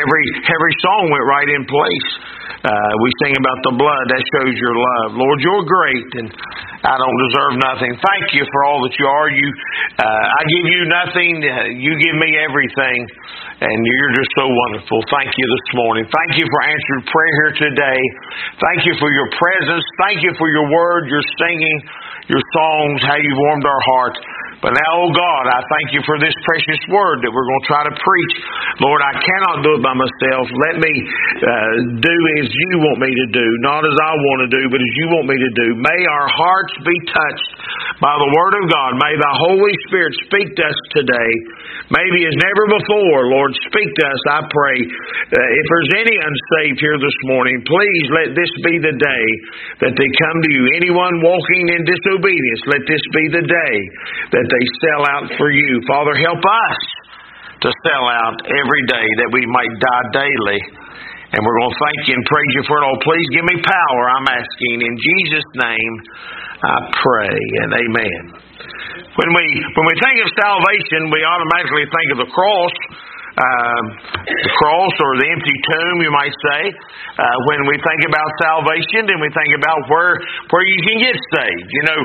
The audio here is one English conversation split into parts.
every song went right in place. We sing about the blood. That shows your love. Lord, you're great, and I don't deserve nothing. Thank you for all that you are. I give you nothing. You give me everything, and you're just so wonderful. Thank you this morning. Thank you for answered prayer here today. Thank you for your presence. Thank you for your word, your singing, your songs, how you've warmed our hearts. But now, oh God, I thank you for this precious word that we're going to try to preach. Lord, I cannot do it by myself. Let me do as you want me to do, not as I want to do, but as you want me to do. May our hearts be touched by the word of God. May the Holy Spirit speak to us today. Maybe as never before, Lord, speak to us, I pray. If there's any unsaved here this morning, please let this be the day that they come to you. Anyone walking in disobedience, let this be the day that they sell out for you. Father, help us to sell out every day that we might die daily. And we're going to thank you and praise you for it all. Please give me power, I'm asking. In Jesus' name, I pray and amen. When we think of salvation, we automatically think of the cross. The cross or the empty tomb, you might say. When we think about salvation, then we think about where you can get saved. You know,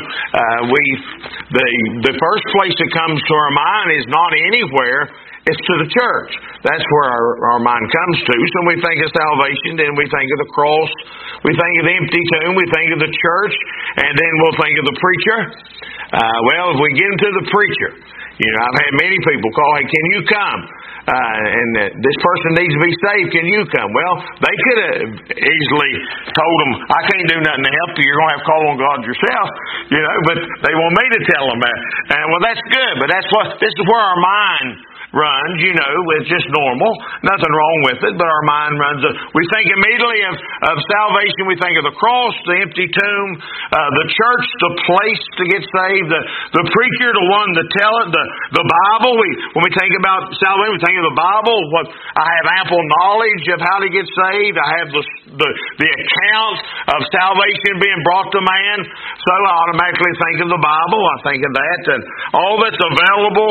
the first place that comes to our mind is not anywhere. It's to the church. That's where our mind comes to. So when we think of salvation, then we think of the cross, we think of the empty tomb, we think of the church, and then we'll think of the preacher. Well, if we get into the preacher, you know, I've had many people call, hey, can you come? This person needs to be saved. Can you come? Well, they could have easily told them, I can't do nothing to help you. You're going to have to call on God yourself. You know, but they want me to tell them that. And well, that's good. But this is where our mind runs, you know, it's just normal. Nothing wrong with it, but our mind runs. We think immediately of salvation. We think of the cross, the empty tomb, the church, the place to get saved, the preacher, the one to tell it, the Bible. When we think about salvation, we think of the Bible. I have ample knowledge of how to get saved. I have the account of salvation being brought to man. So I automatically think of the Bible. I think of that. And all that's available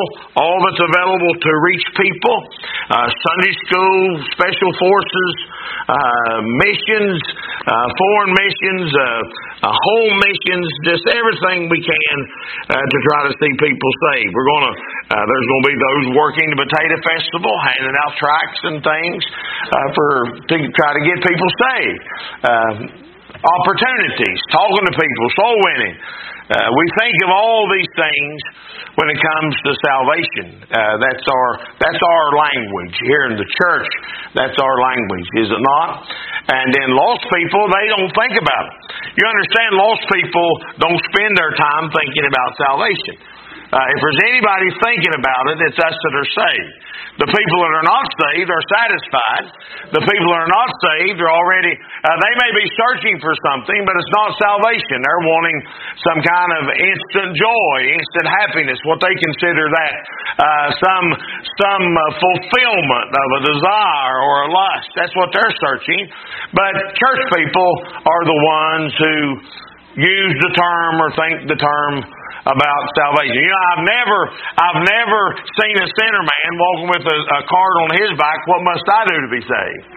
to reach people, Sunday school, special forces, missions, foreign missions, home missions, just everything we can to try to see people saved. There's going to be those working the potato festival, handing out tracts and things to try to get people saved. Opportunities, talking to people, soul winning. We think of all these things when it comes to salvation. That's our language here in the church. That's our language, is it not? And then lost people, they don't think about it. You understand, lost people don't spend their time thinking about salvation. If there's anybody thinking about it, it's us that are saved. The people that are not saved are satisfied. The people that are not saved are already, they may be searching for something, but it's not salvation. They're wanting some kind of instant joy, instant happiness, what they consider that. Some fulfillment of a desire or a lust. That's what they're searching. But church people are the ones who use the term or think the term about salvation. You know, I've never seen a sinner man walking with a card on his back, what must I do to be saved?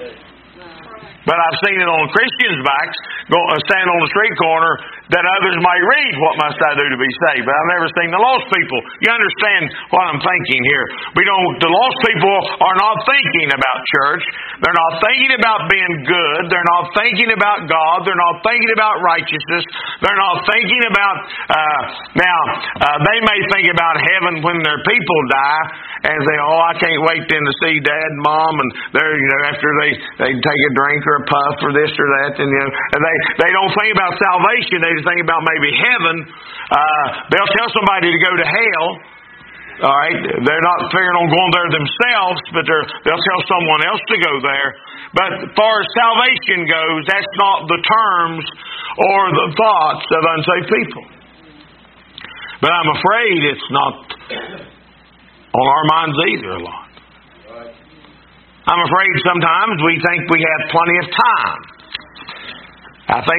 But I've seen it on Christians' backs, stand on the street corner, that others might read, what must I do to be saved? But I've never seen the lost people. You understand what I'm thinking here. The lost people are not thinking about church. They're not thinking about being good. They're not thinking about God. They're not thinking about righteousness. They're not thinking about, they may think about heaven when their people die, and say, oh, I can't wait then to see Dad and Mom, and they're, after they take a drink or a puff or this or that, and they don't think about salvation. They just think about maybe heaven. They'll tell somebody to go to hell. All right, they're not figuring on going there themselves, but they'll tell someone else to go there. But as far as salvation goes, that's not the terms or the thoughts of unsaved people. But I'm afraid it's not on our minds either a lot. I'm afraid sometimes we think we have plenty of time. I think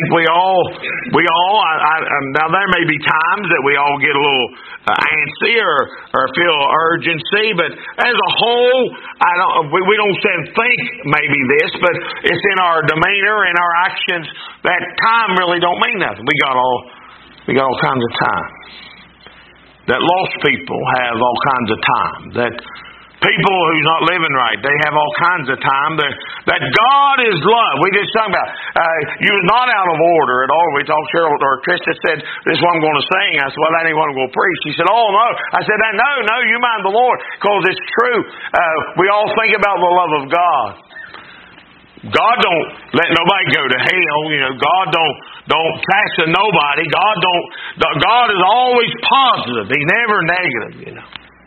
now there may be times that we all get a little antsy or feel urgency, but as a whole, we don't think maybe this, but it's in our demeanor and our actions that time really don't mean nothing. We got all kinds of time. That lost people have all kinds of time. That people who's not living right, they have all kinds of time. That God is love. We just talking about you was not out of order at all. We talked, Cheryl or Trista said, "This is what I'm going to sing." I said, "Well, that ain't what I'm going to preach." She said, "Oh no." I said, "No, you mind the Lord, because it's true." We all think about the love of God. God don't let nobody go to hell. God don't chasten nobody. God is always positive. He's never negative.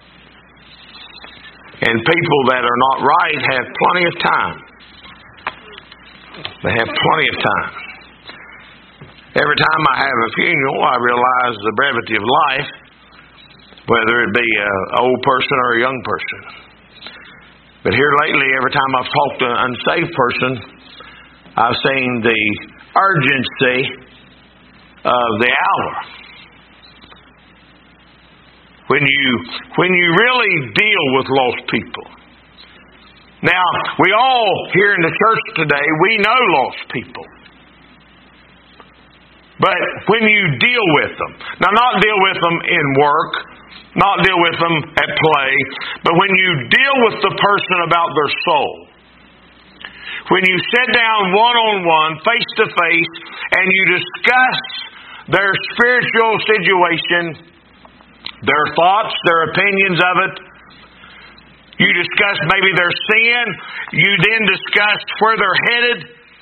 And people that are not right have plenty of time. They have plenty of time. Every time I have a funeral, I realize the brevity of life, whether it be an old person or a young person. But here lately, every time I've talked to an unsaved person, I've seen the urgency of the hour. When you really deal with lost people. Now, we all here in the church today, we know lost people. But when you deal with them, now not deal with them in work, not deal with them at play, but when you deal with the person about their soul, when you sit down one-on-one, face-to-face, and you discuss their spiritual situation, their thoughts, their opinions of it, you discuss maybe their sin, you then discuss where they're headed,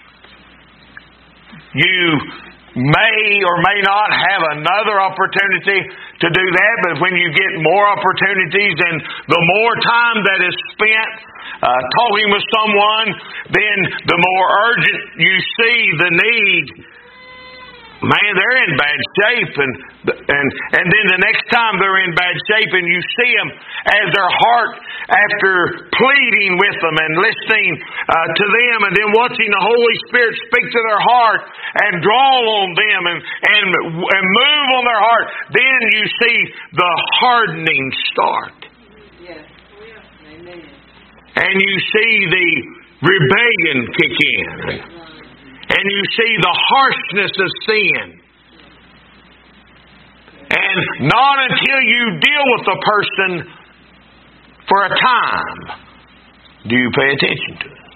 you may or may not have another opportunity to do that, but when you get more opportunities and the more time that is spent talking with someone, then the more urgent you see the need. Man, they're in bad shape, and then the next time they're in bad shape and you see them as their heart, after pleading with them and listening to them, and then watching the Holy Spirit speak to their heart and draw on them and move on their heart, then you see the hardening start. Yes. Amen. And you see the rebellion kick in. And you see the harshness of sin. And not until you deal with the person for a time do you pay attention to it.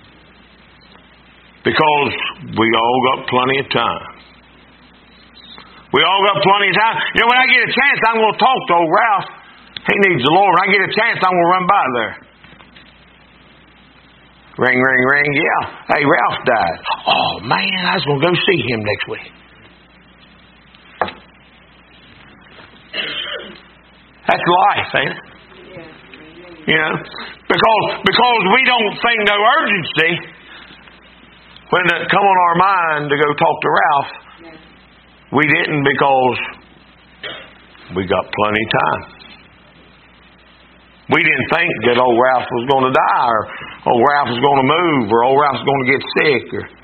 Because we all got plenty of time. We all got plenty of time. When I get a chance, I'm going to talk to old Ralph. He needs the Lord. When I get a chance, I'm going to run by there. Ring, ring, ring. Yeah. Hey, Ralph died. Oh, man, I was going to go see him next week. That's life, ain't it? Because we don't think no urgency when it come on our mind to go talk to Ralph. We didn't because we got plenty of time. We didn't think that old Ralph was going to die, or old Ralph was going to move, or old Ralph was going to get sick.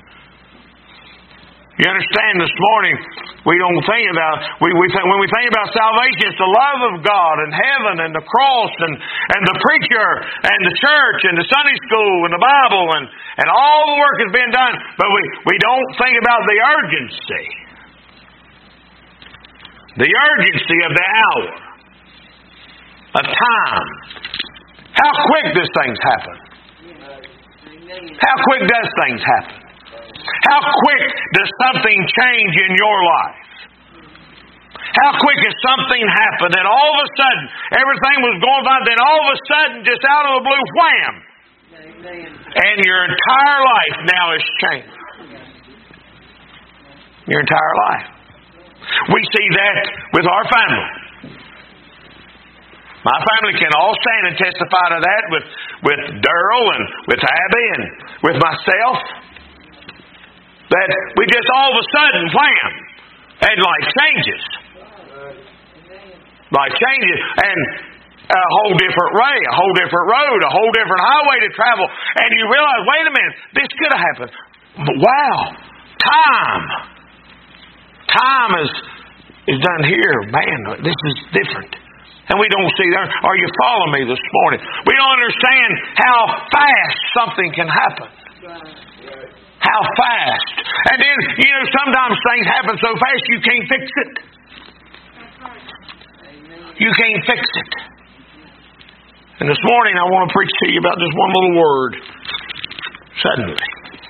You understand, this morning we don't think about when we think about salvation, it's the love of God and heaven and the cross and the preacher and the church and the Sunday school and the Bible and all the work has been done, but we don't think about the urgency. The urgency of the hour. Of time. How quick does things happen? How quick does things happen? How quick does something change in your life? How quick does something happen that all of a sudden everything was going fine, then all of a sudden, just out of the blue, wham! And your entire life now is changed. Your entire life. We see that with our family. My family can all stand and testify to that with Darrell and with Abby and with myself. That we just all of a sudden, wham, and life changes. Life changes. And a whole different way, a whole different road, a whole different highway to travel. And you realize, wait a minute, this could have happened. But wow, Time is done here. Man, this is different. And we don't see that. Are you following me this morning? We don't understand how fast something can happen. How fast. And then, sometimes things happen so fast you can't fix it. You can't fix it. And this morning I want to preach to you about just one little word. Suddenly.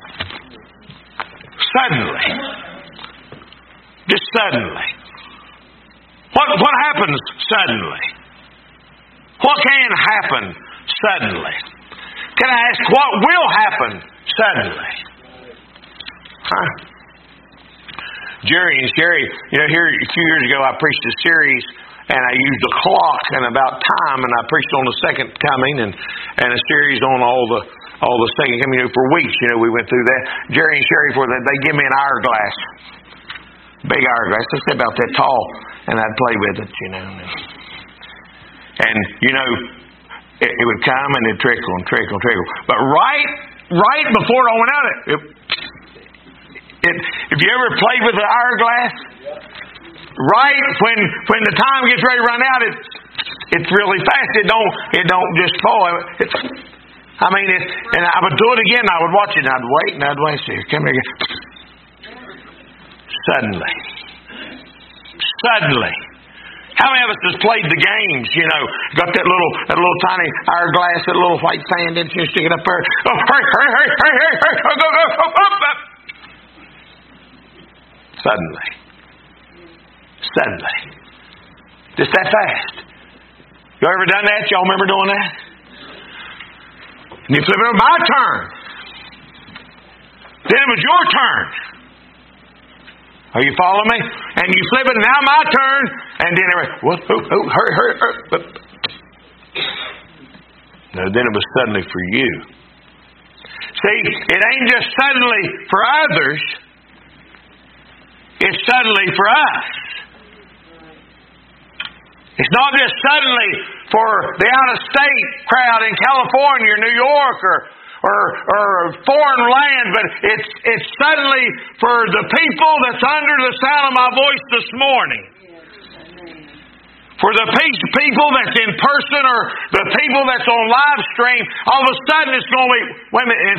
Suddenly. Just suddenly. What happens suddenly? What can happen suddenly? Can I ask what will happen suddenly? Huh? Jerry and Sherry, here a few years ago I preached a series and I used a clock and about time, and I preached on the second coming and a series on all the second coming. For weeks, we went through that. Jerry and Sherry, they give me an hourglass. Big hourglass. It's about that tall. And I'd play with it, And, it would come and it'd trickle and trickle and trickle. But right before I went out, if you ever played with the hourglass, right when the time gets ready to run out, it's really fast. It don't just fall. And I would do it again. I would watch it and I'd wait and I'd wait. See, come here again. Suddenly. How many of us has played the games, got that little tiny hourglass, that little white sand in you, stick it up there. Oh, hurry, go. Suddenly. Just that fast. You ever done that? Y'all remember doing that? And you flip it over, my turn. Then it was your turn. Are you following me? And you flip it, now my turn. And then hurry. No, then it was suddenly for you. See, it ain't just suddenly for others. It's suddenly for us. It's not just suddenly for the out-of-state crowd in California or New York or foreign land, but it's suddenly for the people that's under the sound of my voice this morning. For the people that's in person or the people that's on live stream, all of a sudden it's going to be, wait a minute, and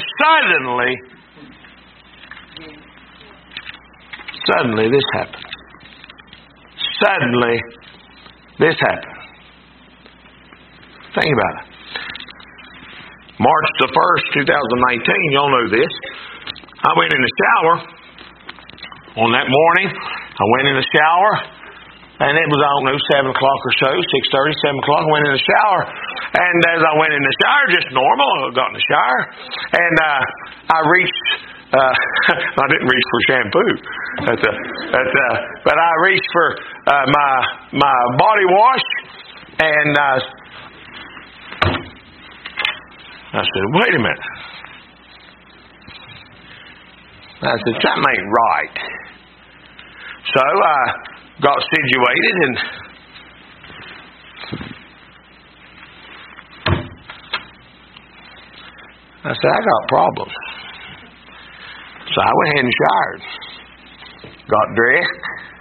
suddenly this happened. Suddenly this happened. Think about it. March the 1st, 2019, y'all know this. I went in the shower on that morning. I went in the shower, and it was, 7 o'clock or so, 6:30, 7 o'clock. I went in the shower, and as I went in the shower, just normal, I got in the shower, and I reached, I didn't reach for shampoo, but I reached for my body wash, and I said, wait a minute. I said, something ain't right. So I got situated and I said, I got problems. So I went ahead and showered. Got dressed.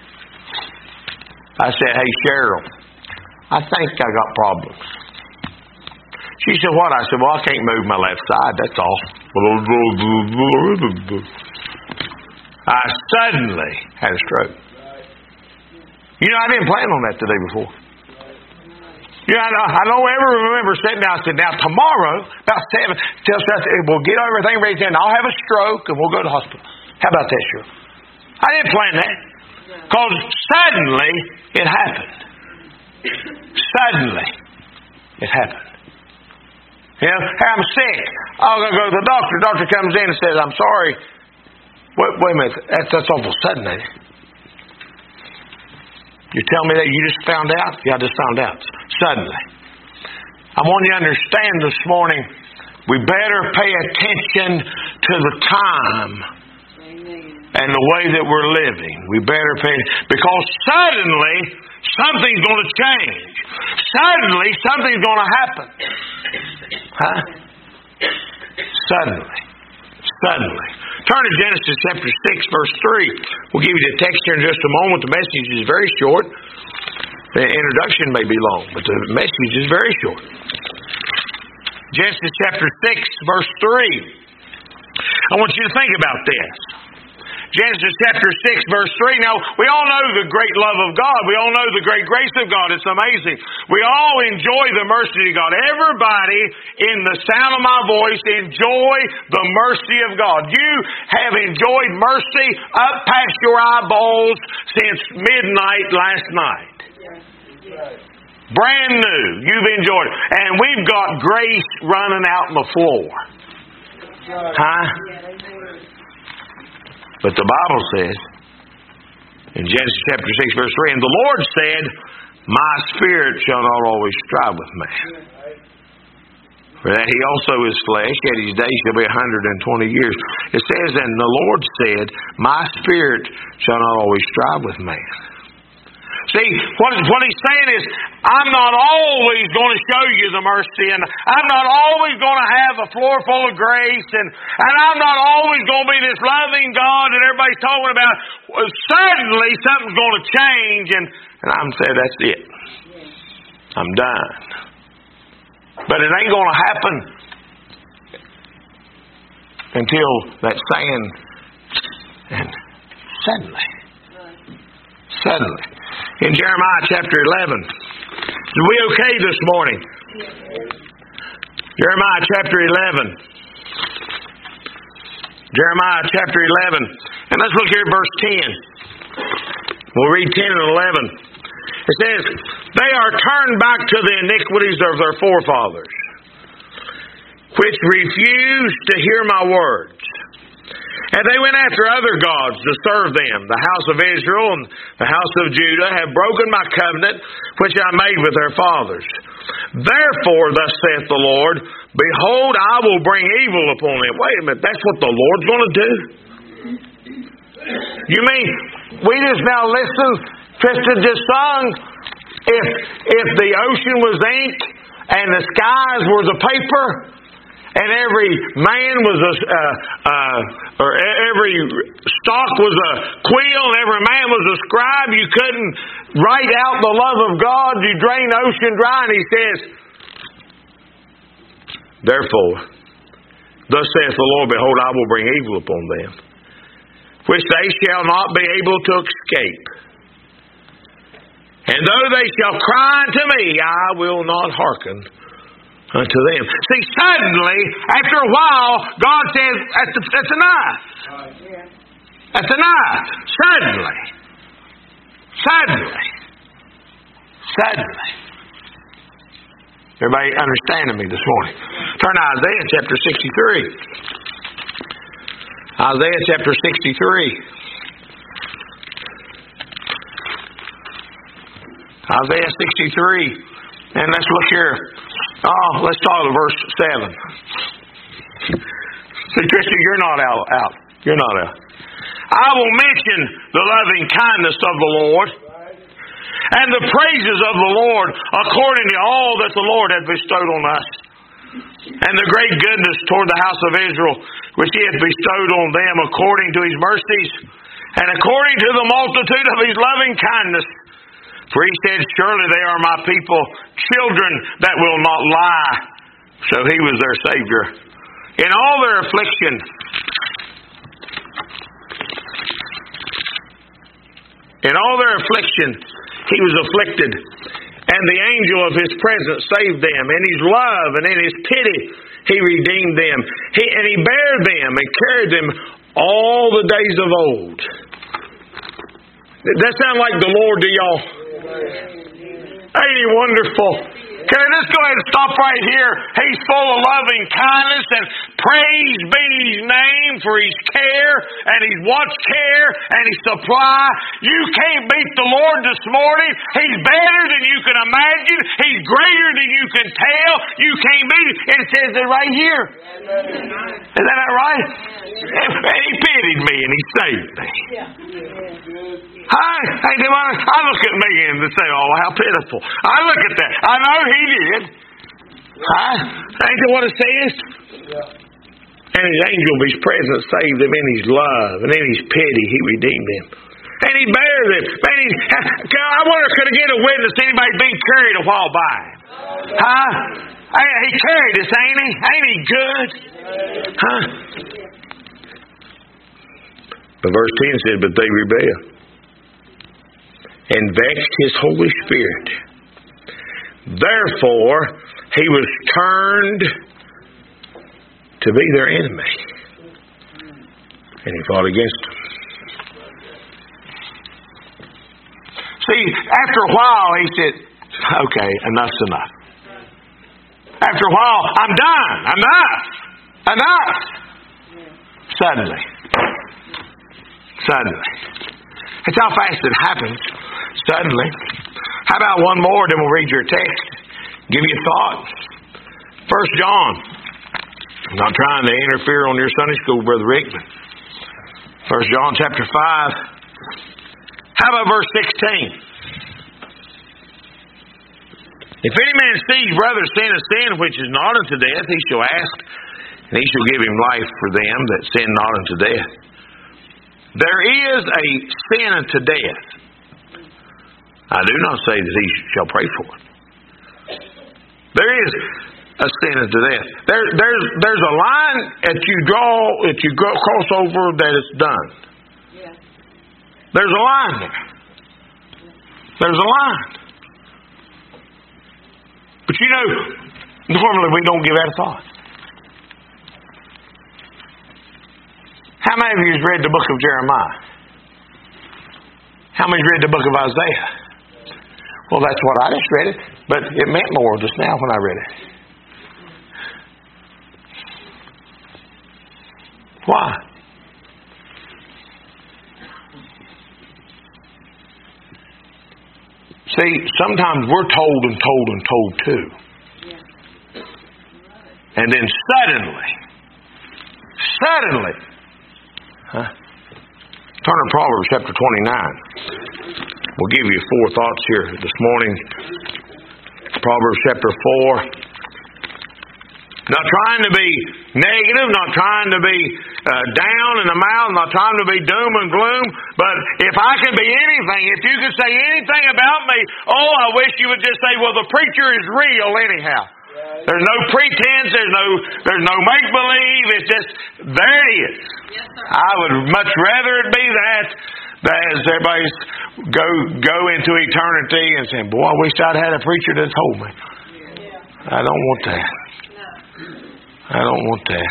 I said, hey, Cheryl, I think I got problems. She said, what? I said, well, I can't move my left side, that's all. I suddenly had a stroke. I didn't plan on that the day before. I don't ever remember sitting down and said, now tomorrow, about 7, we'll get everything ready and I'll have a stroke and we'll go to the hospital. How about that, Cheryl? I didn't plan that. Because suddenly it happened. Suddenly it happened. I'm sick. I'm going to go to the doctor. The doctor comes in and says, I'm sorry. Wait a minute. That's awful sudden, ain't it? You tell me that you just found out? Yeah, I just found out. Suddenly. I want you to understand this morning, we better pay attention to the time and the way that we're living. We better pay, because suddenly something's going to change. Suddenly something's going to happen. Huh? Suddenly. Turn to Genesis chapter 6, verse 3. We'll give you the text here in just a moment. The message is very short. The introduction may be long, but the message is very short. Genesis chapter 6, verse 3. I want you to think about this. Genesis chapter 6, verse 3. Now, we all know the great love of God. We all know the great grace of God. It's amazing. We all enjoy the mercy of God. Everybody in the sound of my voice enjoy the mercy of God. You have enjoyed mercy up past your eyeballs since midnight last night. Brand new. You've enjoyed it. And we've got grace running out on the floor. Huh? But the Bible says, in Genesis chapter 6, verse 3, and the Lord said, my spirit shall not always strive with man. For that he also is flesh, yet his days shall be 120 years. It says, and the Lord said, my spirit shall not always strive with man. See, what he's saying is, I'm not always going to show you the mercy, and I'm not always going to have a floor full of grace, and I'm not always going to be this loving God that everybody's talking about. Suddenly, something's going to change, and I'm saying, that's it. I'm done. But it ain't going to happen until that saying, and suddenly. In Jeremiah chapter 11. Are we okay this morning? Jeremiah chapter 11. Jeremiah chapter 11. And let's look here at verse 10. We'll read 10 and 11. It says, they are turned back to the iniquities of their forefathers, which refused to hear my words. And they went after other gods to serve them. The house of Israel and the house of Judah have broken my covenant, which I made with their fathers. Therefore, thus saith the Lord, behold, I will bring evil upon them. Wait a minute, that's what the Lord's going to do? You mean, we just now listened, Tristan just sung, if the ocean was ink and the skies were the paper, and every man was or every stalk was a quill, and every man was a scribe. You couldn't write out the love of God. You drain the ocean dry. And he says, therefore, thus saith the Lord, behold, I will bring evil upon them, which they shall not be able to escape. And though they shall cry unto me, I will not hearken unto them. See, suddenly, after a while, God says, that's enough. That's enough. Suddenly. Everybody understanding me this morning? Turn to Isaiah chapter 63. Isaiah chapter 63. Isaiah 63. And let's look here. Let's start with verse 7. See, Tristan, you're not out. You're not out. I will mention the loving kindness of the Lord and the praises of the Lord according to all that the Lord hath bestowed on us, and the great goodness toward the house of Israel, which he hath bestowed on them according to his mercies and according to the multitude of his loving kindness. For he said, surely they are my people, children that will not lie. So he was their Savior. In all their affliction, he was afflicted. And the angel of his presence saved them. In his love and in his pity, he redeemed them. And he bare them and carried them all the days of old. Does that sound like the Lord to y'all? Ain't he wonderful? Can I just go ahead and stop right here? He's full of loving kindness, and praise be his name for his care and his watch care and his supply. You can't beat the Lord this morning. He's better than you can imagine. He's greater than you can tell. You can't beat him. And it says it right here. Is that not right? And he pitied me and he saved me. I look at me and say, oh, how pitiful. I look at that. I know he did. Ain't that what it says? And His angel of His presence saved them in His love. And in His pity He redeemed them. And He bears them. Man, I wonder, could I get a witness to anybody being carried a while by Him? Huh? He carried us, ain't He? Ain't He good? Huh? But verse 10 said, but they rebelled and vexed His Holy Spirit. Therefore, He was turned to be their enemy. And He fought against them. See, after a while, He said, okay, enough's enough. After a while, I'm done. Enough. Suddenly. That's how fast it happens. Suddenly. How about one more, then we'll read your text. Give you a thought. 1 John. I'm not trying to interfere on your Sunday school, Brother Rick, but 1 John chapter 5. How about verse 16? If any man sees brother sin a sin which is not unto death, he shall ask, and He shall give him life for them that sin not unto death. There is a sin unto death. I do not say that he shall pray for it. There is a sin unto death. There's a line that you cross over that it's done. Yeah. There's a line there. There's a line. But you know, normally we don't give that a thought. How many of you have read the book of Jeremiah? How many read the book of Isaiah? Well, that's what I just read it, but it meant more just now when I read it. Why? See, sometimes we're told too. And then suddenly, turn to Proverbs chapter 29. We'll give you 4 thoughts here this morning. Proverbs chapter 4. Not trying to be negative, not trying to be down in the mouth, not trying to be doom and gloom. But if I could be anything, if you could say anything about me, I wish you would just say, well, the preacher is real anyhow. There's no pretense, there's no make-believe, it's just, there it is. Yes, sir. I would much rather it be that as everybody go into eternity and say, boy, I wish I'd had a preacher that told me. Yeah. I don't want that. I don't want that.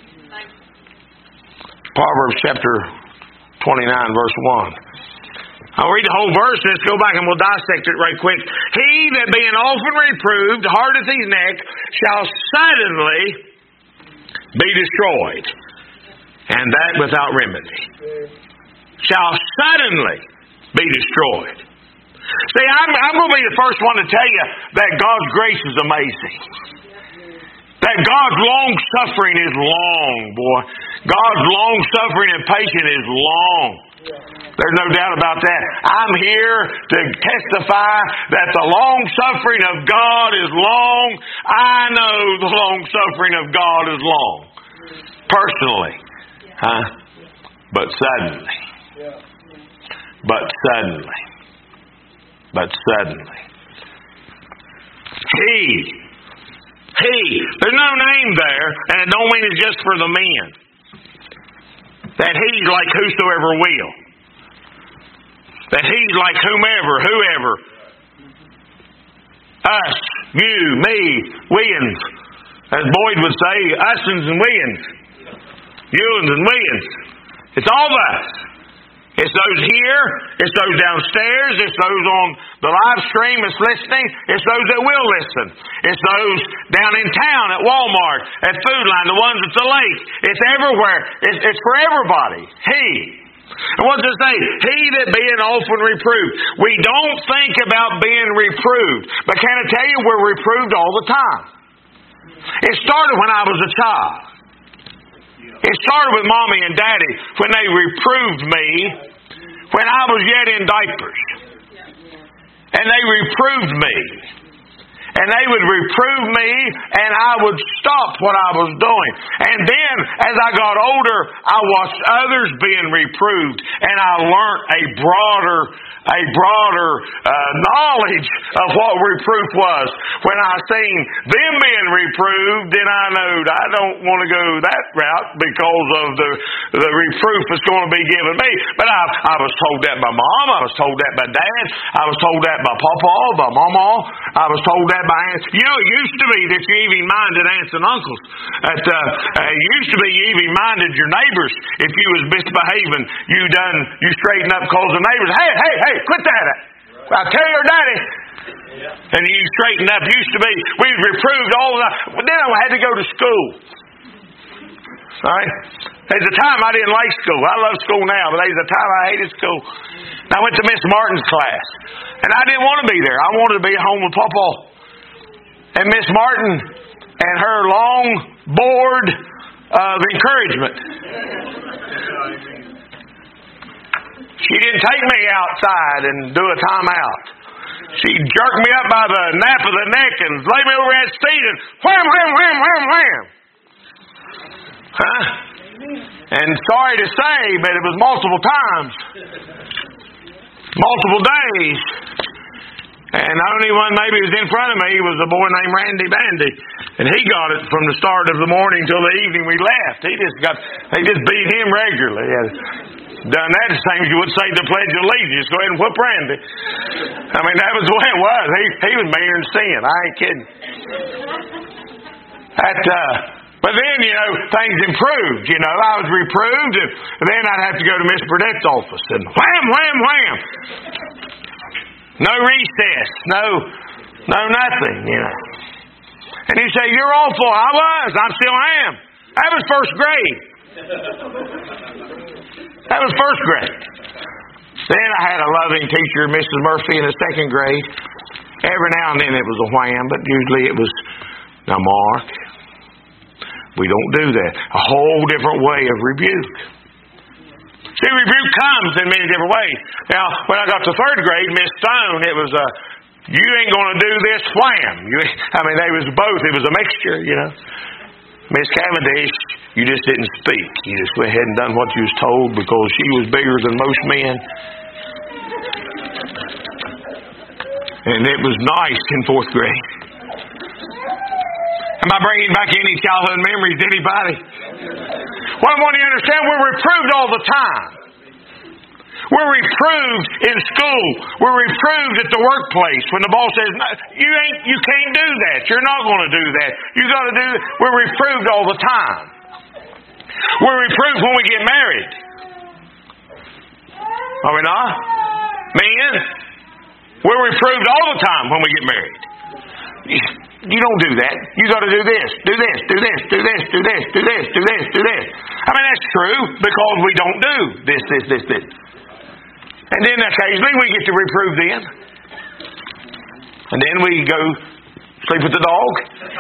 Proverbs chapter 29, verse 1. I'll read the whole verse. Let's go back and we'll dissect it right quick. He that being often reproved, hardeth his neck, shall suddenly be destroyed, and that without remedy. Shall suddenly be destroyed. See, I'm going to be the first one to tell you that God's grace is amazing. That God's long-suffering is long, boy. God's long-suffering and patient is long. There's no doubt about that. I'm here to testify that the long-suffering of God is long. I know the long-suffering of God is long. Personally. Huh? But suddenly. There's no name there, and it don't mean it's just for the men. That he's like whosoever will. That he's like whoever. Us, you, me, we'ns. As Boyd would say, us'ns and we'ns. You'ns and we'ns. It's all of us. It's those here, it's those downstairs, it's those on the live stream that's listening, it's those that will listen. It's those down in town at Walmart, at Food Line, the ones at the lake. It's everywhere. It's for everybody. And what's it say? He that being often reproved. We don't think about being reproved, but can I tell you, we're reproved all the time. It started when I was a child. It started with Mommy and Daddy when they reproved me when I was yet in diapers. And they reproved me. And they would reprove me and I would stop what I was doing. And then then, as I got older, I watched others being reproved, and I learned a broader knowledge of what reproof was. When I seen them being reproved, then I knew I don't want to go that route because of the reproof that's going to be given me. But I was told that by Mom. I was told that by Dad. I was told that by Papa, by Mama. I was told that by aunts. You know, it used to be that you even minded aunts and uncles. It used to be you even minded your neighbors. If you was misbehaving, you straightened up because the neighbors, hey, quit that. I'll tell your daddy. And you straightened up. Used to be, we was reproved all the time. But then I had to go to school. All right? There's a time I didn't like school. I love school now, but there's a time I hated school. And I went to Miss Martin's class. And I didn't want to be there. I wanted to be at home with Papa. And Miss Martin and her long board of encouragement. She didn't take me outside and do a timeout. She jerked me up by the nape of the neck and laid me over that seat and wham, wham, wham, wham, wham. Huh? And sorry to say, but it was multiple times. Multiple days. And the only one maybe was in front of me was a boy named Randy Bandy. And he got it from the start of the morning till the evening we left. They just beat him regularly. Done that the same as you would say the Pledge of Allegiance. Go ahead and whoop Randy. I mean, that was the way it was. He was meaner than sin. I ain't kidding. But then, things improved. I was reproved, and then I'd have to go to Miss Burnett's office, and wham, wham, wham. No recess. No nothing, And he'd say, you're awful. I was. I still am. That was first grade. That was first grade. Then I had a loving teacher, Mrs. Murphy, in the second grade. Every now and then it was a wham, but usually it was, now Mark, we don't do that. A whole different way of rebuke. See, rebuke comes in many different ways. Now, when I got to third grade, Miss Stone, it was you ain't going to do this wham. They was both. It was a mixture, Miss Cavendish, you just didn't speak. You just went ahead and done what you was told because she was bigger than most men. And it was nice in fourth grade. Am I bringing back any childhood memories to anybody? Well, I want you to understand we're reproved all the time. We're reproved in school. We're reproved at the workplace when the boss says, you can't do that. You're not going to do that. You got to do that. We're reproved all the time. We're reproved when we get married. Are we not? Men, we're reproved all the time when we get married. You don't do that. You got to do this. Do this. Do this. Do this. Do this. Do this. Do this. Do this. That's true because we don't do this. And then occasionally we get to reprove them. And then we go sleep with the dog.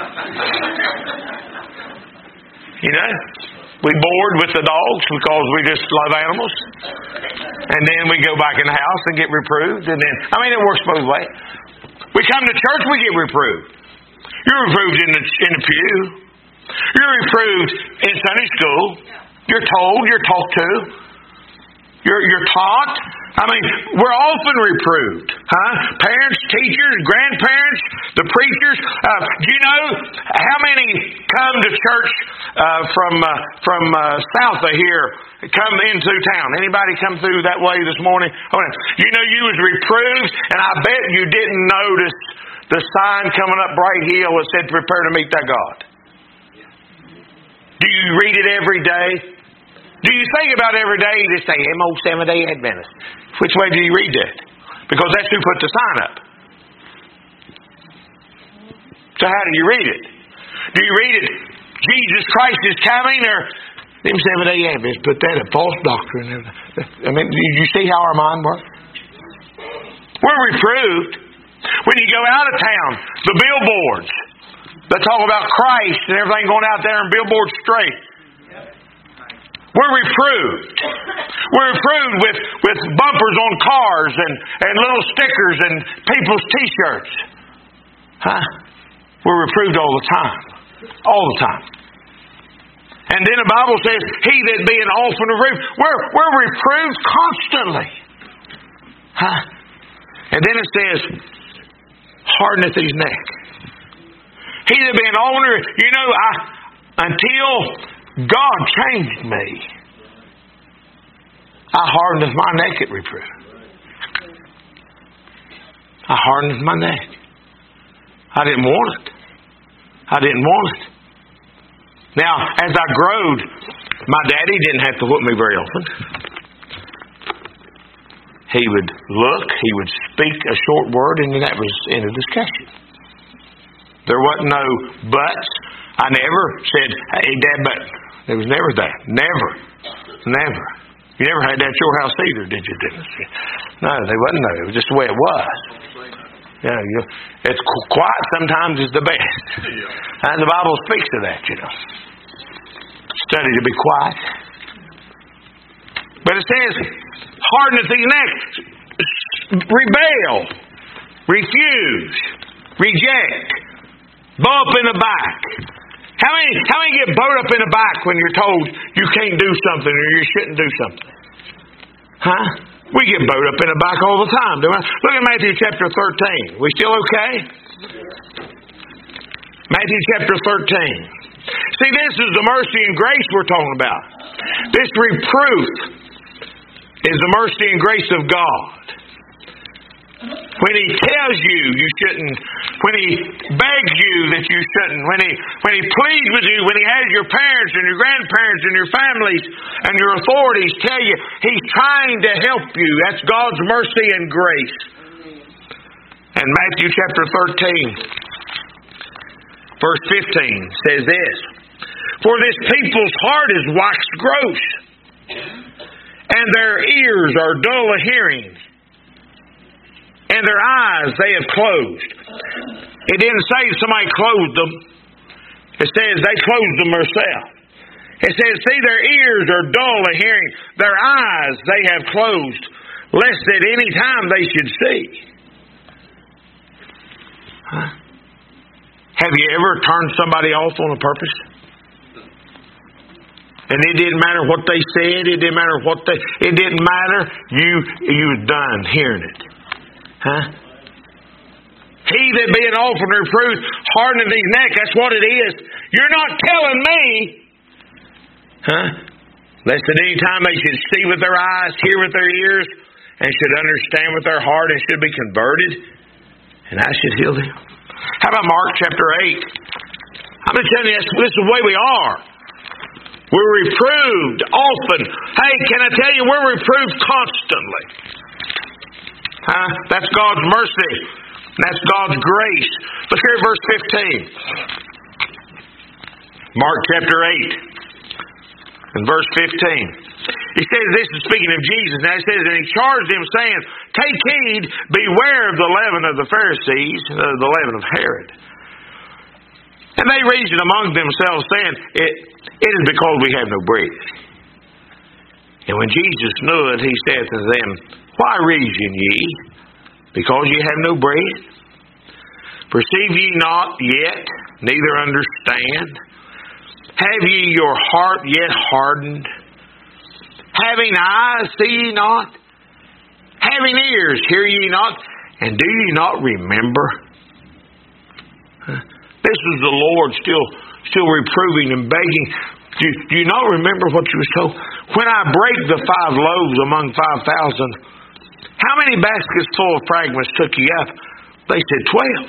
We board with the dogs because we just love animals. And then we go back in the house and get reproved. And then, it works both ways. We come to church, we get reproved. You're reproved in the pew. You're reproved in Sunday school. You're told, you're talked to. You're taught. We're often reproved. Parents, teachers, grandparents, the preachers. Do you know how many come to church from south of here, come into town? Anybody come through that way this morning? You was reproved, and I bet you didn't notice the sign coming up Bright Hill that said, prepare to meet thy God. Do you read it every day? Do you think about every day to say, old Seventh-day Adventist? Which way do you read that? Because that's who put the sign up. So how do you read it? Do you read it, Jesus Christ is coming, or them Seventh-day Adventists put that a false doctrine? You see how our mind works? We're reproved. When you go out of town, the billboards that talk about Christ and everything going out there and billboards straight. We're reproved. We're reproved with bumpers on cars and little stickers and people's T-shirts. We're reproved all the time. All the time. And then the Bible says, he that being often reproved. We're reproved constantly. Huh? And then it says, hardeneth his neck. He that being often reproved. Until God changed me, I hardened my neck at reproof. I hardened my neck. I didn't want it. Now, as I growed, my daddy didn't have to whoop me very often. He would look, he would speak a short word, and then that was in a discussion. There wasn't no buts. I never said, hey, Dad, but there was never that. Never. You never had that at your house either, did you, Dennis? No, there wasn't no. It was just the way it was. Yeah, it's quiet sometimes is the best. And the Bible speaks of that, Study to be quiet. But it says, hardeneth his neck, rebel, refuse, reject, bow up in the back. How many get bowed up in the back when you're told you can't do something or you shouldn't do something? Huh? We get bowed up in the back all the time, don't we? Look at Matthew chapter 13. We still okay? Matthew chapter 13. See, this is the mercy and grace we're talking about. This reproof is the mercy and grace of God. When He tells you shouldn't, when He begs you that you shouldn't, when He pleads with you, when He has your parents and your grandparents and your families and your authorities tell you He's trying to help you. That's God's mercy and grace. And Matthew chapter 13, verse 15 says this, for this people's heart is waxed gross, and their ears are dull of hearing, and their eyes they have closed. It didn't say somebody closed them. It says they closed them themselves. It says, see, their ears are dull of hearing. Their eyes they have closed, lest at any time they should see. Huh? Have you ever turned somebody off on a purpose? And it didn't matter what they said. It didn't matter it didn't matter. You was done hearing it. Huh? He that being often reproved, hardeneth his neck. That's what it is. You're not telling me, lest at any time they should see with their eyes, hear with their ears, and should understand with their heart, and should be converted, and I should heal them. How about Mark chapter 8? I'm going to tell you this is the way we are. We're reproved often. Hey, can I tell you, we're reproved constantly. That's God's mercy. That's God's grace. Look here at verse 15. Mark chapter 8 and verse 15. He says, this is speaking of Jesus. Now he says, and he charged them saying, take heed, beware of the leaven of the Pharisees, the leaven of Herod. And they reasoned among themselves, saying, it is because we have no bread. And when Jesus knew it, he said to them, why reason ye, because ye have no bread? Perceive ye not yet, neither understand? Have ye your heart yet hardened? Having eyes, see ye not? Having ears, hear ye not? And do ye not remember? This is the Lord still reproving and begging. Do you not remember what you was told? When I break the 5 loaves among 5,000, how many baskets full of fragments took ye up? They said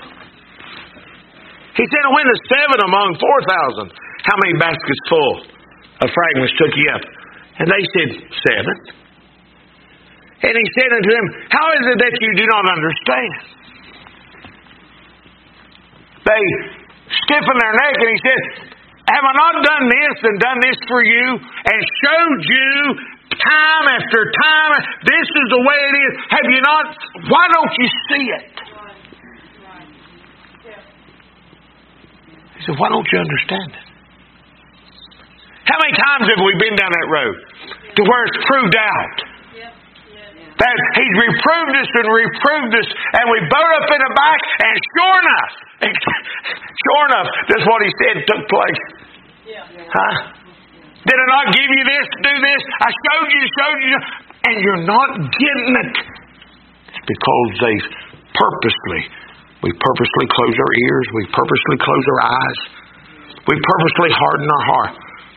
12. He said, when the 7 among 4,000, how many baskets full of fragments took ye up? And they said 7. And he said unto them, how is it that you do not understand? They stiffened their neck, and he said, have I not done this and done this for you, and showed you time after time? This is the way it is. Have you not? Why don't you see it? He said, why don't you understand it? How many times have we been down that road to where it's proved out? That He's reproved us, and we bowed up in the back, and sure enough, that's what He said took place. Huh? Did I not give you this to do this? I showed you, and you're not getting it. It's because we purposely close our ears, we purposely close our eyes, we purposely harden our heart.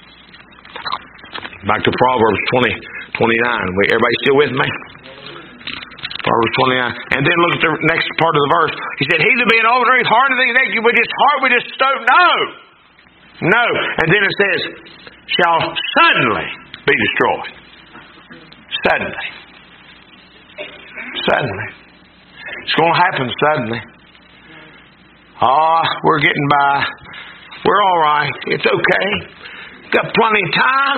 Back to Proverbs 20:29. Everybody still with me? Proverbs 29. And then look at the next part of the verse. He said, he that being overdrawn hardened things with his heart with his stone. No. And then it says, shall suddenly be destroyed. Suddenly. It's going to happen suddenly. We're getting by. We're all right. It's okay. Got plenty of time.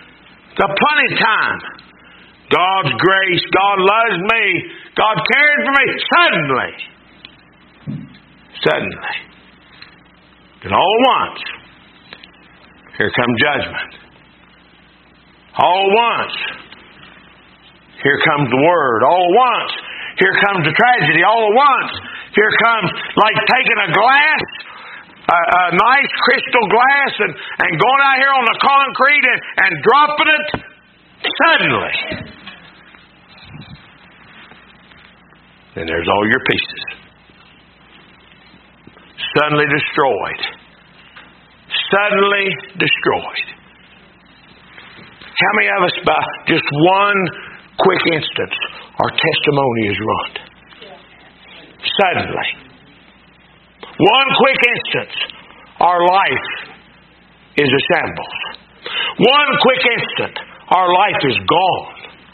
God's grace. God loves me. God cared for me. Suddenly. And all at once, here comes judgment. All at once, here comes the word. All at once, here comes the tragedy. All at once, here comes like taking a glass, a nice crystal glass, and going out here on the concrete and dropping it suddenly. And there's all your pieces. Suddenly destroyed. How many of us, by just one quick instance, our testimony is ruined? Suddenly. One quick instance, our life is a shambles. One quick instant, our life is gone.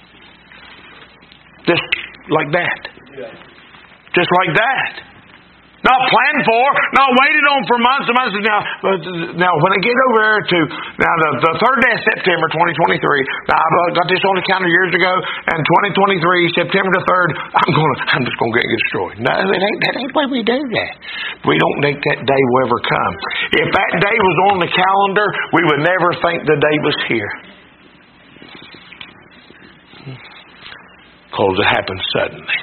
Just like that. Just like that. Not planned for, not waited on for months and months. Now, when I get over there to the 3rd day of September 2023, I got this on the calendar years ago, and 2023 September the 3rd, I'm just going to get destroyed. No, that ain't the way we do that. We don't think that day will ever come. If that day was on the calendar, we would never think the day was here. Because it happened suddenly.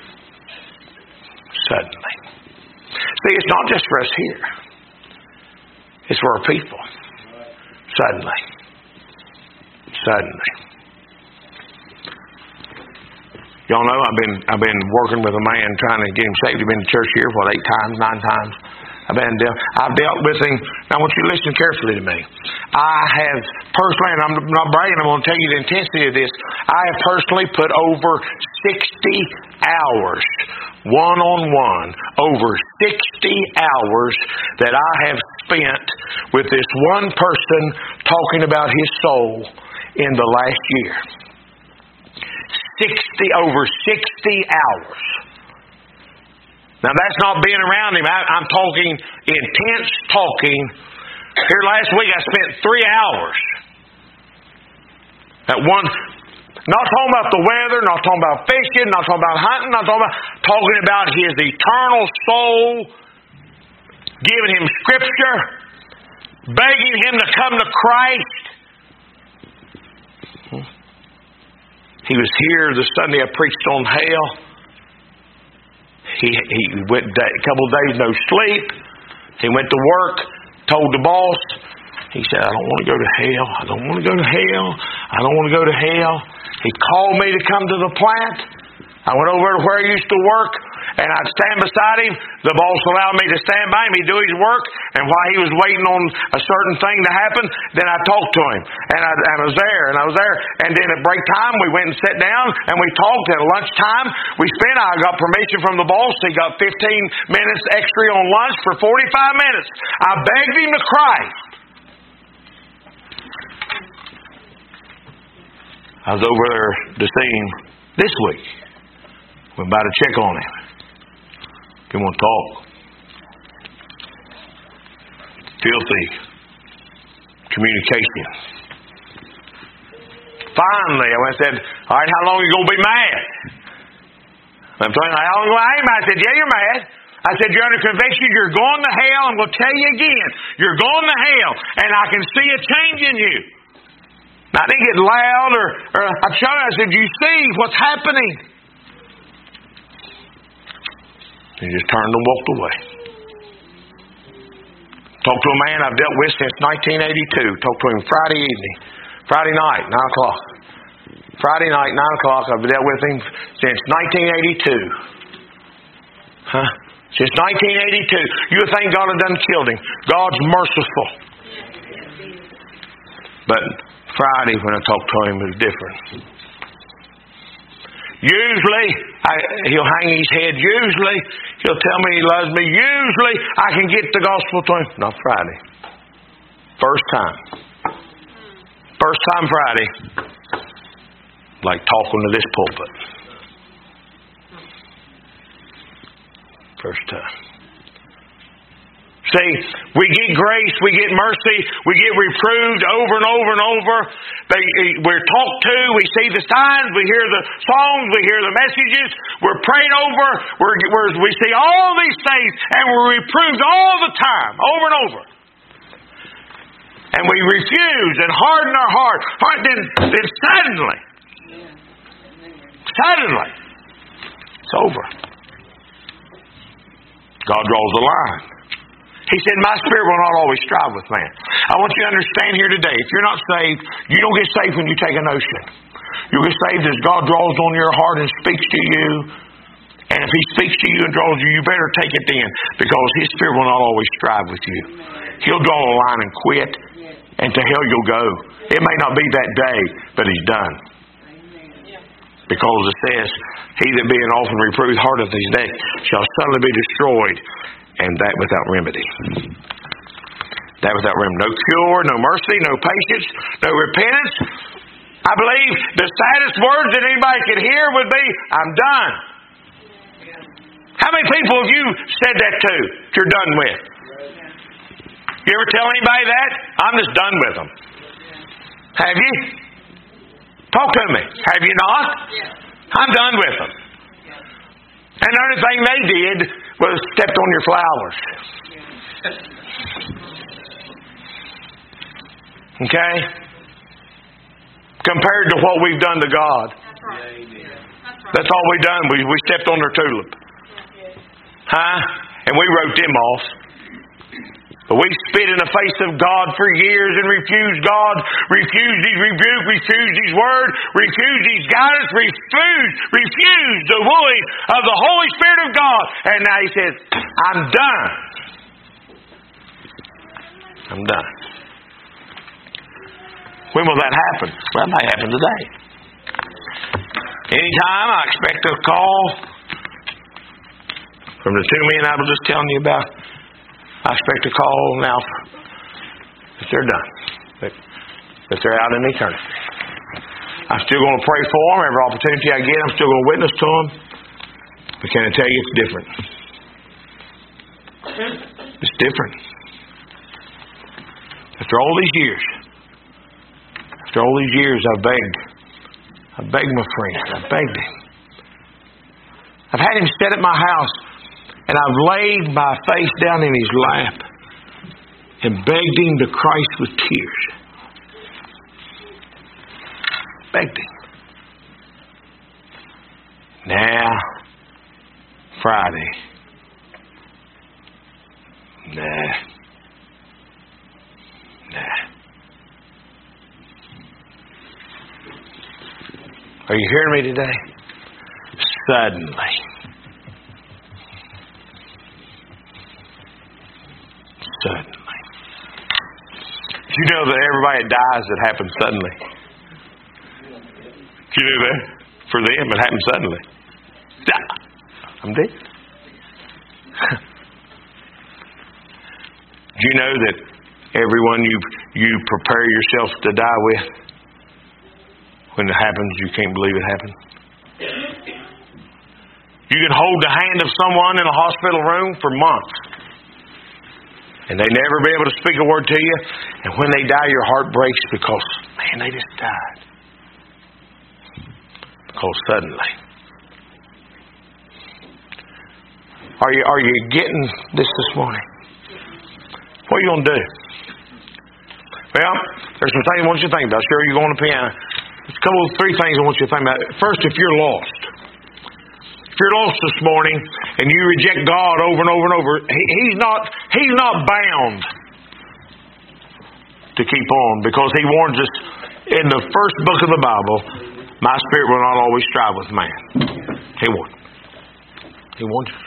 See, it's not just for us here. It's for our people. Suddenly. Y'all know I've been working with a man trying to get him saved. He's been to church here 9 times. I've dealt with him. Now I want you to listen carefully to me. I have personally, and I'm not bragging, I'm going to tell you the intensity of this. I have personally put over 60 hours, one-on-one, over 60 hours that I have spent with this one person talking about his soul in the last year. Over 60 hours. Now that's not being around him. I'm talking intense talking. Here last week I spent 3 hours at one. Not talking about the weather, not talking about fishing, not talking about hunting, talking about his eternal soul, giving him scripture, begging him to come to Christ. He was here the Sunday I preached on hell. He went a couple of days no sleep. He went to work, told the boss. He said, I don't want to go to hell. I don't want to go to hell. I don't want to go to hell. He called me to come to the plant. I went over to where he used to work, and I'd stand beside him. The boss allowed me to stand by him. He'd do his work, and while he was waiting on a certain thing to happen, then I talked to him. And I was there. And then at break time, we went and sat down, and we talked. At lunchtime, I got permission from the boss. He got 15 minutes extra on lunch for 45 minutes. I begged him to Christ. I was over there to see him this week. Went by to check on him. He want to talk. Filthy communication. Finally, I went and said, all right, how long are you going to be mad? I'm telling you, how long I am? I said, yeah, you're mad. I said, you're under conviction. You're going to hell. I'm going to tell you again. You're going to hell. And I can see a change in you. Now, I didn't get loud or I shouted. I said, you see what's happening? He just turned and walked away. Talked to a man I've dealt with since 1982. Talked to him Friday evening. Friday night, 9 o'clock. Friday night, 9 o'clock. I've dealt with him since 1982. Huh? Since 1982. You would think God had done killed him. God's merciful. But Friday, when I talked to him, it was different. Usually, he'll hang his head. Usually, he'll tell me he loves me. Usually, I can get the gospel to him. Not Friday. First time. First time Friday. Like talking to this pulpit. First time. See, we get grace, we get mercy, we get reproved over and over and over. We're talked to, we see the signs, we hear the songs, we hear the messages, we're prayed over, we see all these things, and we're reproved all the time, over and over. And we refuse and harden our heart. Then suddenly, it's over. God draws the line. He said, my spirit will not always strive with man. I want you to understand here today, if you're not saved, you don't get saved when you take a notion. You'll get saved as God draws on your heart and speaks to you. And if He speaks to you and draws you, you better take it then, because His spirit will not always strive with you. He'll draw a line and quit, and to hell you'll go. It may not be that day, but He's done. Because it says, he that being often reproved hearteth these days shall suddenly be destroyed, and that without remedy. That without remedy. No cure, no mercy, no patience, no repentance. I believe the saddest words that anybody could hear would be, I'm done. How many people have you said that to? That you're done with? You ever tell anybody that? I'm just done with them. Have you? Talk to me. Have you not? I'm done with them. And the only thing they did was stepped on your flowers. Okay? Compared to what we've done to God. That's all we've done. We stepped on their tulip. Huh? And we wrote them off. But we spit in the face of God for years and refused God, refused His rebuke, refused His word, refused His guidance, refused the wooing of the Holy Spirit of God. And now He says, I'm done. I'm done. When will that happen? Well, that might happen today. Anytime I expect a call from the two men I was just telling you about. I expect a call now that they're done. That they're out in eternity. I'm still going to pray for them. Every opportunity I get, I'm still going to witness to them. But can I tell you it's different? It's different. After all these years, I begged my friend. I begged him. I've had him sit at my house, and I've laid my face down in his lap and begged him to Christ with tears. Begged him. Now, Friday. Nah. Are you hearing me today? Suddenly. You know that everybody that dies, it happens suddenly. You know that? For them, it happens suddenly. I'm dead. Do you know that everyone you prepare yourself to die with, when it happens, you can't believe it happened? You can hold the hand of someone in a hospital room for months, and they never be able to speak a word to you. And when they die, your heart breaks because, man, they just died. Because suddenly. Are you getting this morning? What are you going to do? Well, there's some things I want you to think about. Sure, you're going to piano. There's three things I want you to think about. First, if you're lost. If you're lost this morning and you reject God over and over and over, He's not bound to keep on, because He warns us in the first book of the Bible, my spirit will not always strive with man. He warned. He warned us.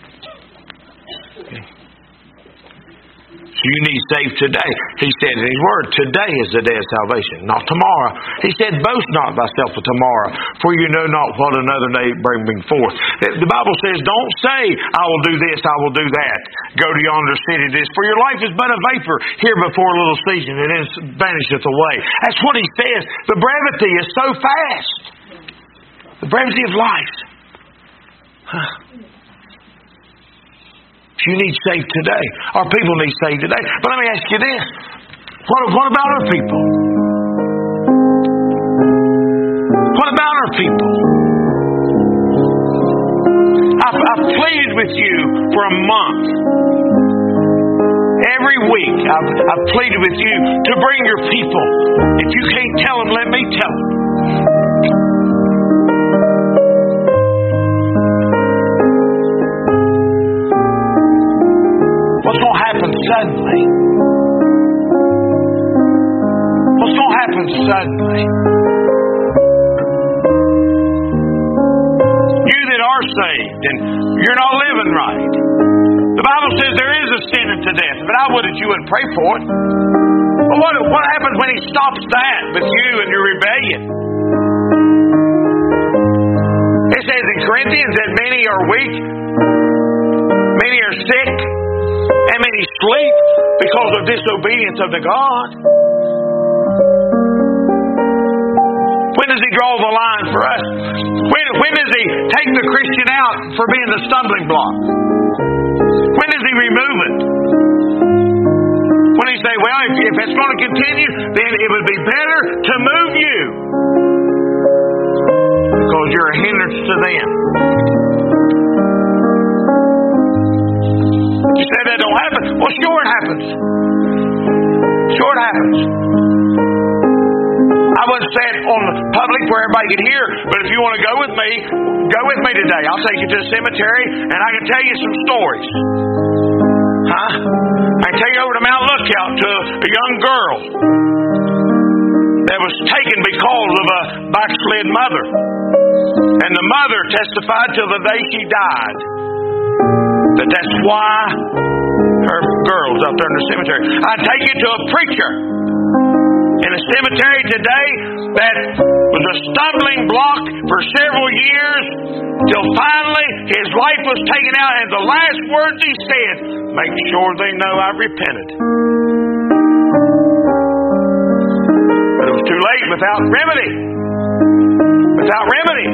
Okay. So you need saved today. He said in His Word, today is the day of salvation, not tomorrow. He said, boast not thyself of tomorrow, for you know not what another day bring forth. The Bible says, don't say, I will do this, I will do that. Go to yonder city, this. For your life is but a vapor, here before a little season, and it vanisheth away. That's what He says. The brevity is so fast. The brevity of life. You need saved today. Our people need saved today. But let me ask you this. What about our people? What about our people? I've pleaded with you for a month. Every week I've pleaded with you to bring your people. If you can't tell them, let me tell them. What's going to happen suddenly? What's going to happen suddenly? You that are saved and you're not living right. The Bible says there is a sin unto death, but I would that you would pray for it. But what happens when He stops that with you and your rebellion? It says in Corinthians that many are weak, many are sick, and many sleep because of disobedience unto God. When does He draw the line for us? When does He take the Christian out for being the stumbling block? When does He remove it? When He say, well, if it's going to continue, then it would be better to move you, because you're a hindrance to them. You say that don't happen? Well, sure it happens. Sure it happens. I wouldn't say it on the public where everybody could hear, but if you want to go with me today. I'll take you to the cemetery and I can tell you some stories. I can take you over to Mount Lookout to a young girl that was taken because of a backslid mother. And the mother testified till the day she died that's why her girl's up there in the cemetery. I take you to a preacher in a cemetery today that was a stumbling block for several years, till finally his life was taken out, and the last words he said, make sure they know I've repented. But it was too late, without remedy. Without remedy.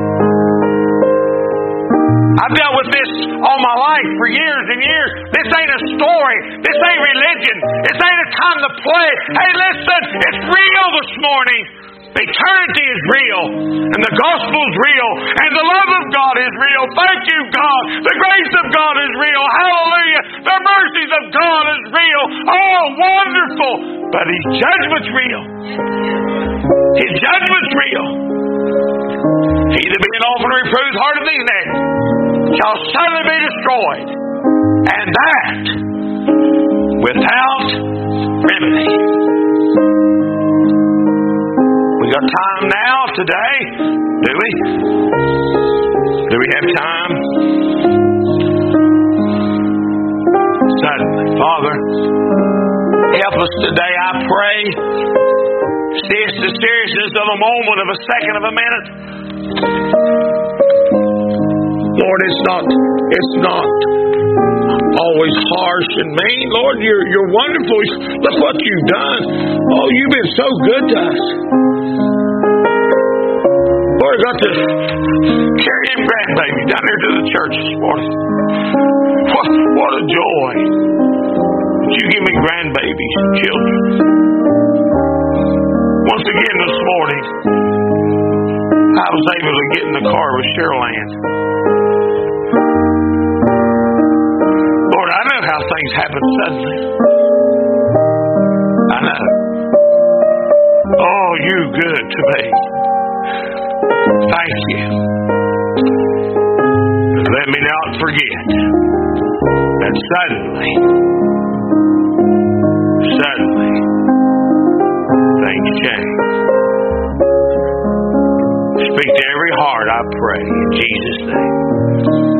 I've dealt with this all my life for years and years. This ain't a story. This ain't religion. This ain't a time to play. Hey, listen, it's real this morning. Eternity is real. And the gospel's real. And the love of God is real. Thank you, God. The grace of God is real. Hallelujah. The mercies of God is real. Oh, wonderful. But His judgment's real. His judgment's real. He that being often reproved, hard of these neck, shall suddenly be destroyed. And that without remedy. We got time now today, do we? Do we have time? Suddenly. Father, help us today, I pray. See, it's the seriousness of a moment, of a second, of a minute. Lord, it's not always harsh and mean. Lord, you're wonderful. Look what you've done. Oh, you've been so good to us. Lord, I got to carry them grandbabies down there to the church this morning. What a joy that you give me grandbabies, children. Once again this morning, I was able to get in the car with Cheryl Ann. Lord, I know how things happen suddenly. I know. Oh, you're good to me. Thank you. Let me not forget that suddenly, change. Speak to every heart, I pray, in Jesus' name.